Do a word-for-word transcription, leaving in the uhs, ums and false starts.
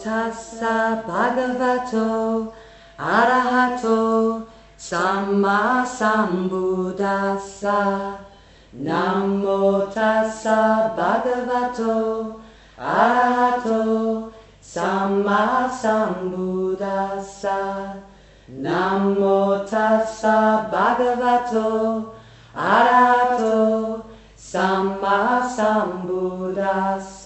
tassa bhagavato arahato samma sambuddhassa. Namo tassa bhagavato arahato samma sambuddhassa. Namo tassa bhagavato arahato samma sambuddhassa.